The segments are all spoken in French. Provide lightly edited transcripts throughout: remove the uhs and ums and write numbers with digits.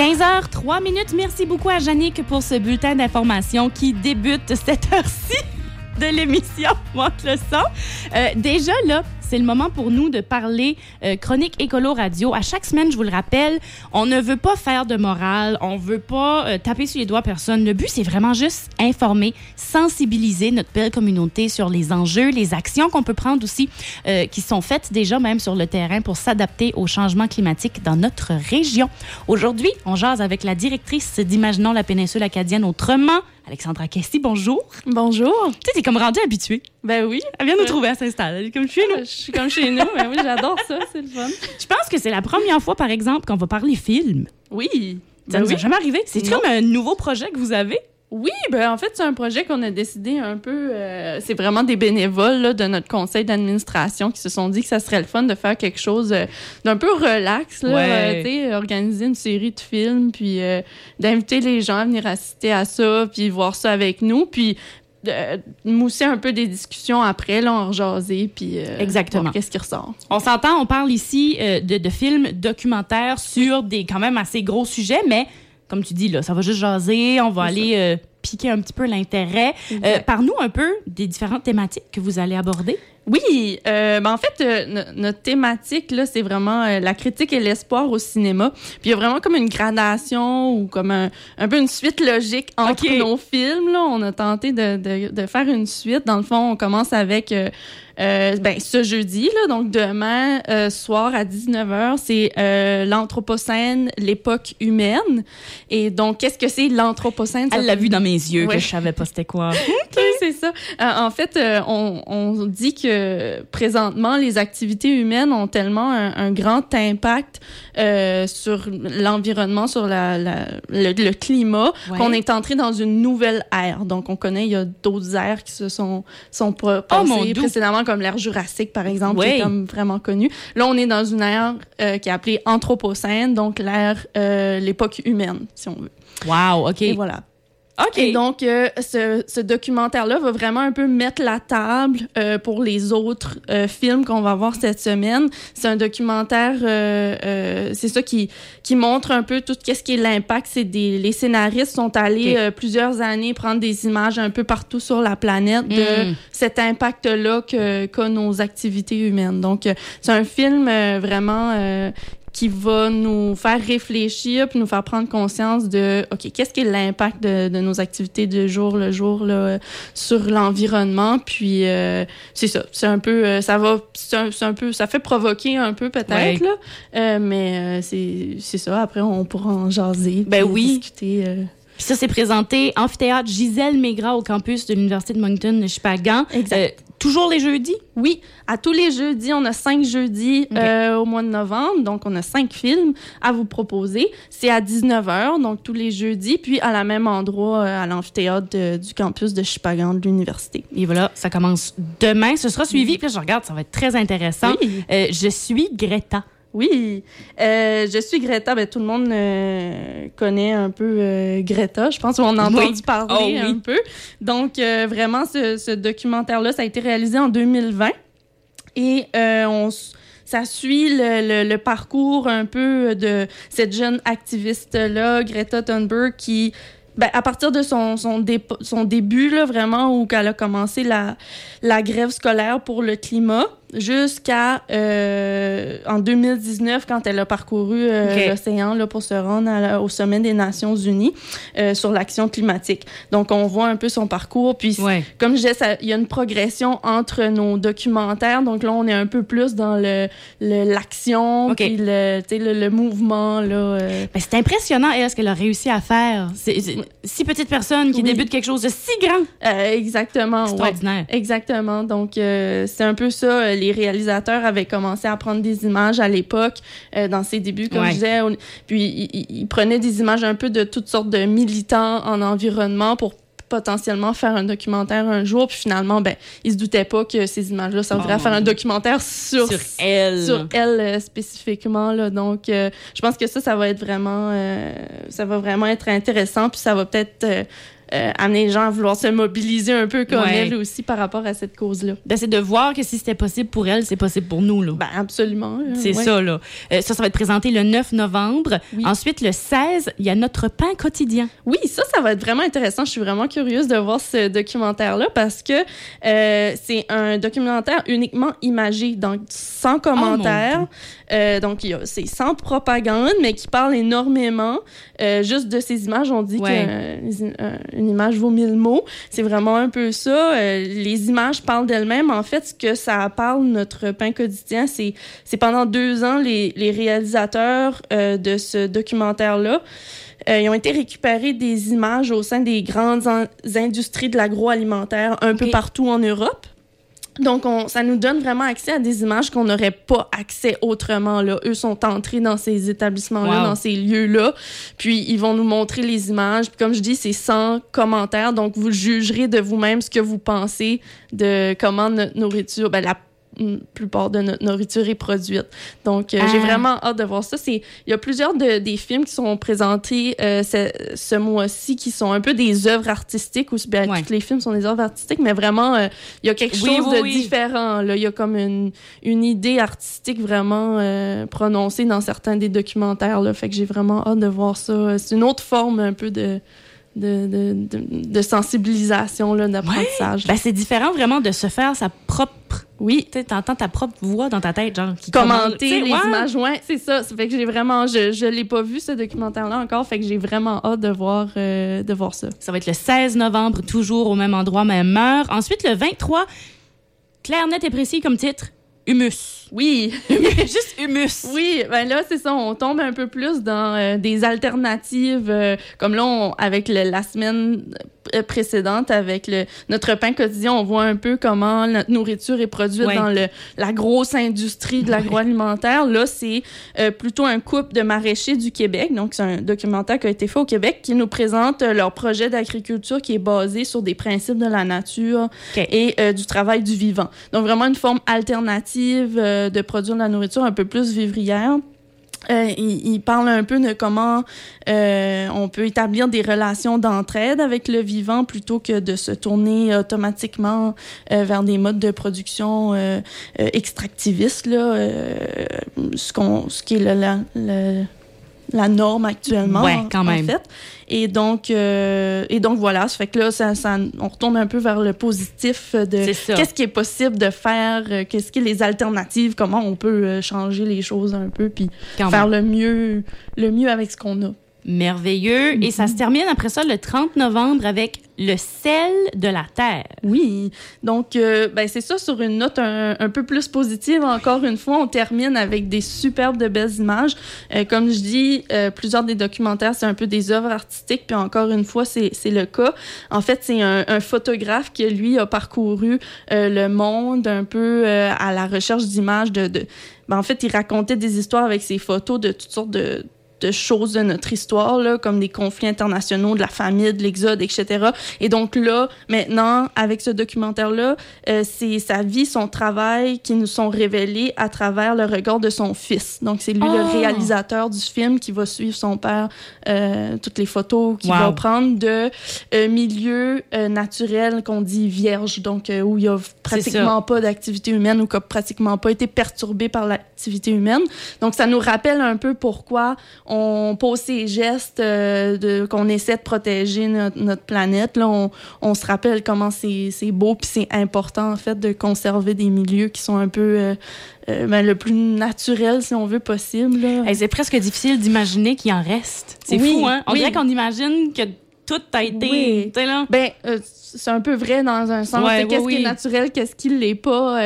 15h03. Merci beaucoup à Jannick pour ce bulletin d'information qui débute cette heure-ci de l'émission Monte le son. Déjà, là, c'est le moment pour nous de parler Chronique Écolo Radio. À chaque semaine, je vous le rappelle, on ne veut pas faire de morale, on ne veut pas taper sur les doigts personne. Le but, c'est vraiment juste informer, sensibiliser notre belle communauté sur les enjeux, les actions qu'on peut prendre aussi, qui sont faites déjà même sur le terrain pour s'adapter au changement climatique dans notre région. Aujourd'hui, on jase avec la directrice d'Imaginons la péninsule acadienne autrement, Alexandra Cassie. Bonjour. Bonjour. Tu sais, t'es comme rendue habituée. Ben oui. Elle vient nous trouver, elle s'installe. Elle est comme chez nous. Je suis comme chez nous. Ben oui, j'adore ça. C'est le fun. Je pense que c'est la première fois, par exemple, qu'on va parler film. Oui. Ça nous a jamais arrivé. C'est comme un nouveau projet que vous avez? Oui, ben en fait, c'est un projet qu'on a décidé un peu... c'est vraiment des bénévoles là, de notre conseil d'administration qui se sont dit que ça serait le fun de faire quelque chose d'un peu relax, là, tu sais, organiser une série de films, puis d'inviter les gens à venir assister à ça, puis voir ça avec nous, puis mousser un peu des discussions après, là, en rejaser, puis voir qu'est-ce qui ressort. On s'entend, on parle ici de films documentaires sur des quand même assez gros sujets, mais... Comme tu dis, là, ça va juste jaser, on va aller piquer un petit peu l'intérêt. Parle-nous un peu des différentes thématiques que vous allez aborder. Oui, en fait, notre thématique, là, c'est vraiment la critique et l'espoir au cinéma. Puis il y a vraiment comme une gradation ou comme un peu une suite logique entre nos films. Là. On a tenté de faire une suite. Dans le fond, on commence avec... ce jeudi, là, donc demain soir à 19h, c'est l'Anthropocène, l'époque humaine. Et donc, qu'est-ce que c'est l'Anthropocène? Elle l'a vu dans mes yeux, que je savais pas c'était quoi. C'est ça. En fait, on dit que présentement, les activités humaines ont tellement un grand impact sur l'environnement, sur le climat, qu'on est entré dans une nouvelle ère. Donc, on connaît, il y a d'autres ères qui se sont passées précédemment, comme l'ère jurassique, par exemple, qui est comme vraiment connue. Là, on est dans une ère qui est appelée Anthropocène, donc l'ère, l'époque humaine, si on veut. Wow, OK. Et voilà. OK. Et donc, ce documentaire-là va vraiment un peu mettre la table pour les autres films qu'on va voir cette semaine. C'est un documentaire, c'est ça qui montre un peu tout ce qui est l'impact. Les scénaristes sont allés plusieurs années prendre des images un peu partout sur la planète de cet impact-là qu'a nos activités humaines. Donc, c'est un film vraiment... qui va nous faire réfléchir puis nous faire prendre conscience de OK, qu'est-ce qui est l'impact de nos activités de jour le jour là, sur l'environnement, puis c'est ça, c'est un peu c'est un peu, ça fait provoquer un peu peut-être là, mais c'est ça, après on pourra en jaser, discuter. Puis ça, c'est présenté Amphithéâtre Gisèle Maigrat au campus de l'Université de Moncton-Chipagan. Exact. Toujours les jeudis? Oui, à tous les jeudis. On a 5 jeudis au mois de novembre. Donc, on a 5 films à vous proposer. C'est à 19h, donc tous les jeudis, puis à la même endroit, à l'amphithéâtre du campus de Chipagan de l'université. Et voilà, ça commence demain. Ce sera suivi. Puis là, je regarde, ça va être très intéressant. Oui. Je suis Greta. Oui, je suis Greta. Ben, tout le monde connaît un peu Greta. Je pense qu'on a entendu parler un peu. Donc, vraiment, ce documentaire-là, ça a été réalisé en 2020. Et ça suit le parcours un peu de cette jeune activiste-là, Greta Thunberg, qui... Ben, à partir de son début, là, vraiment, où elle a commencé la grève scolaire pour le climat, jusqu'à en 2019, quand elle a parcouru l'océan là, pour se rendre au sommet des Nations Unies sur l'action climatique. Donc, on voit un peu son parcours. Puis, comme je disais, il y a une progression entre nos documentaires. Donc là, on est un peu plus dans l'action, puis le mouvement. Là, Ben, c'est impressionnant, ce qu'elle a réussi à faire. C'est si petite personne qui débute quelque chose de si grand. Exactement. Extraordinaire. Exactement. Donc, c'est un peu ça. Les réalisateurs avaient commencé à prendre des images à l'époque, dans ses débuts, comme je disais. Puis, ils prenaient des images un peu de toutes sortes de militants en environnement pour potentiellement faire un documentaire un jour. Puis finalement, ben, ils se doutaient pas que ces images-là serviraient à faire un documentaire sur elle spécifiquement. Là. Donc, je pense que ça va être vraiment... ça va vraiment être intéressant. Puis ça va peut-être... amener les gens à vouloir se mobiliser un peu comme elle aussi par rapport à cette cause-là. C'est de voir que si c'était possible pour elle, c'est possible pour nous. Là. Ben, absolument. C'est ça. Là. Ça va être présenté le 9 novembre. Oui. Ensuite, le 16, il y a Notre pain quotidien. Oui, ça va être vraiment intéressant. Je suis vraiment curieuse de voir ce documentaire-là parce que c'est un documentaire uniquement imagé, donc sans commentaires. Donc, c'est sans propagande, mais qui parle énormément juste de ces images. On dit qu'une image vaut 1000 mots. C'est vraiment un peu ça. Les images parlent d'elles-mêmes. En fait, ce que ça parle, Notre pain quotidien, c'est pendant 2 ans, les réalisateurs de ce documentaire-là, ils ont été récupérer des images au sein des grandes industries de l'agroalimentaire un peu partout en Europe. Donc, ça nous donne vraiment accès à des images qu'on n'aurait pas accès autrement. Là. Eux sont entrés dans ces établissements-là, dans ces lieux-là, puis ils vont nous montrer les images. Puis comme je dis, c'est sans commentaire, donc vous jugerez de vous-même ce que vous pensez de comment notre nourriture, la plupart de notre nourriture est produite. Donc, j'ai vraiment hâte de voir ça. Il y a plusieurs des films qui sont présentés ce mois-ci qui sont un peu des œuvres artistiques. Tous les films sont des œuvres artistiques, mais vraiment, il y a quelque chose de différent. Là. Il y a comme une idée artistique vraiment prononcée dans certains des documentaires. Là. Fait que j'ai vraiment hâte de voir ça. C'est une autre forme un peu de sensibilisation, là, d'apprentissage. Oui. C'est différent vraiment de se faire sa propre... Oui, tu entends ta propre voix dans ta tête, genre... Qui commenter les images, c'est ça. Ça fait que j'ai vraiment... Je l'ai pas vu, ce documentaire-là, encore, fait que j'ai vraiment hâte de voir ça. Ça va être le 16 novembre, toujours au même endroit, même heure. Ensuite, le 23, clair, net et précis comme titre, Humus. Oui. Juste humus. Oui, là, c'est ça. On tombe un peu plus dans des alternatives. Comme là, avec la semaine précédente, avec notre pain quotidien, on voit un peu comment notre nourriture est produite dans la grosse industrie de l'agroalimentaire. Là, c'est plutôt un couple de maraîchers du Québec. Donc, c'est un documentaire qui a été fait au Québec qui nous présente leur projet d'agriculture qui est basé sur des principes de la nature et du travail du vivant. Donc, vraiment une forme alternative de produire de la nourriture un peu plus vivrière. Il parle un peu de comment on peut établir des relations d'entraide avec le vivant plutôt que de se tourner automatiquement vers des modes de production extractivistes, là, ce qui est la norme actuellement, quand même. En fait. Et donc voilà, ça fait que là, on retourne un peu vers le positif de qu'est-ce qui est possible de faire, qu'est-ce qui est les alternatives, comment on peut changer les choses un peu, puis faire le mieux avec ce qu'on a. Merveilleux. Et ça se termine après ça le 30 novembre avec le sel de la terre. Oui. Donc, c'est ça, sur une note un peu plus positive. Encore une fois, on termine avec des superbes de belles images. Comme je dis, plusieurs des documentaires, c'est un peu des œuvres artistiques. Puis encore une fois, c'est le cas. En fait, c'est un photographe qui, lui, a parcouru le monde un peu à la recherche d'images. En fait, il racontait des histoires avec ses photos de toutes sortes de choses de notre histoire, là, comme des conflits internationaux, de la famine, de l'exode, etc. Et donc là, maintenant, avec ce documentaire-là, c'est sa vie, son travail qui nous sont révélés à travers le regard de son fils. Donc, c'est lui le réalisateur du film qui va suivre son père, toutes les photos qu'il va prendre de milieux naturels qu'on dit vierges, donc où il n'y a pratiquement pas d'activité humaine ou qui n'a pratiquement pas été perturbé par l'activité humaine. Donc, ça nous rappelle un peu pourquoi on pose ces gestes qu'on essaie de protéger notre planète. Là, on se rappelle comment c'est beau puis c'est important, en fait, de conserver des milieux qui sont un peu le plus naturel, si on veut, possible. C'est presque difficile d'imaginer qu'il en reste. C'est fou, hein? On dirait qu'on imagine que tout a été... Là. C'est un peu vrai dans un sens. Qu'est-ce qui est naturel, qu'est-ce qui ne l'est pas.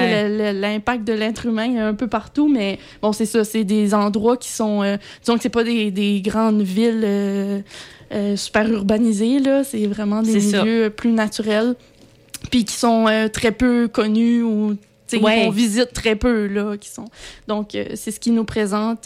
L'impact de l'être humain est un peu partout, mais bon, c'est ça. C'est des endroits qui sont... disons que c'est pas des grandes villes super urbanisées, là. C'est vraiment des milieux plus naturels, puis qui sont très peu connus ou qu'on visite très peu, là. Donc, c'est ce qui nous présente...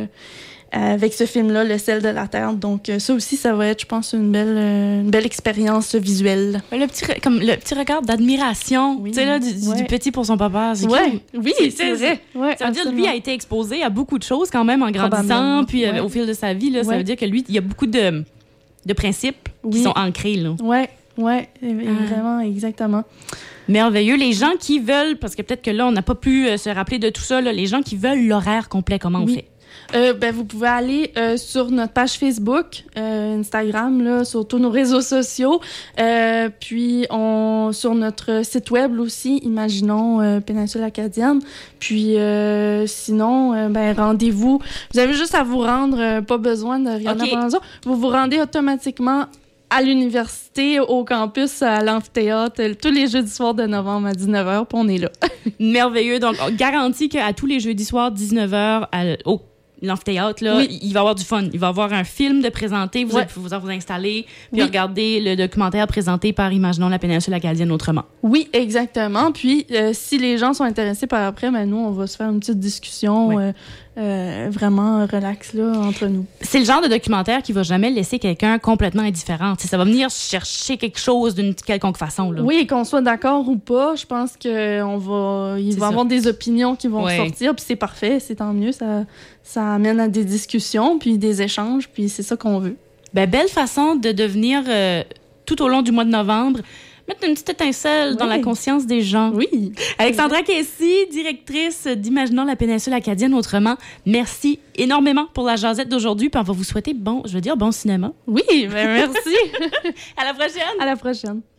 avec ce film-là, Le sel de la terre. Donc, ça aussi, ça va être, je pense, une belle expérience visuelle. Le petit regard d'admiration, tu sais, là, du petit pour son papa. C'est vrai. Ça veut dire que lui a été exposé à beaucoup de choses quand même en grandissant, puis au fil de sa vie, là, ça veut dire que lui, il y a beaucoup de de principes qui sont ancrés, là. Oui, vraiment, exactement. Merveilleux. Les gens qui veulent, parce que peut-être que là, on n'a pas pu se rappeler de tout ça, là, les gens qui veulent l'horaire complet, comment on fait? Vous pouvez aller sur notre page Facebook, Instagram, là, sur tous nos réseaux sociaux. Puis, sur notre site web aussi, Imaginons Péninsule Acadienne. Puis, sinon, rendez-vous. Vous avez juste à vous rendre, pas besoin de rien avant. Vous vous rendez automatiquement à l'université, au campus, à l'amphithéâtre, tous les jeudis soirs de novembre à 19h, puis on est là. Merveilleux. Donc, on garantit qu'à tous les jeudis soirs, 19h, au l'amphithéâtre, là, il va y avoir du fun. Il va y avoir un film de présenté. Vous allez pouvoir vous installer puis regarder le documentaire présenté par Imaginons la péninsule acadienne autrement. Oui, exactement. Puis, si les gens sont intéressés par après, nous, on va se faire une petite discussion vraiment relax là, entre nous. C'est le genre de documentaire qui va jamais laisser quelqu'un complètement indifférent. T'sais, ça va venir chercher quelque chose d'une quelconque façon. Là. Oui, qu'on soit d'accord ou pas, je pense qu'il va y avoir des opinions qui vont sortir, puis c'est parfait, c'est tant mieux. Ça amène à des discussions, puis des échanges, puis c'est ça qu'on veut. Belle façon de devenir, tout au long du mois de novembre, mettre une petite étincelle dans la conscience des gens. Oui. Alexandra Kessy, directrice d'Imaginons la péninsule acadienne autrement. Merci énormément pour la jasette d'aujourd'hui. Puis on va vous souhaiter bon cinéma. Oui, merci. À la prochaine. À la prochaine.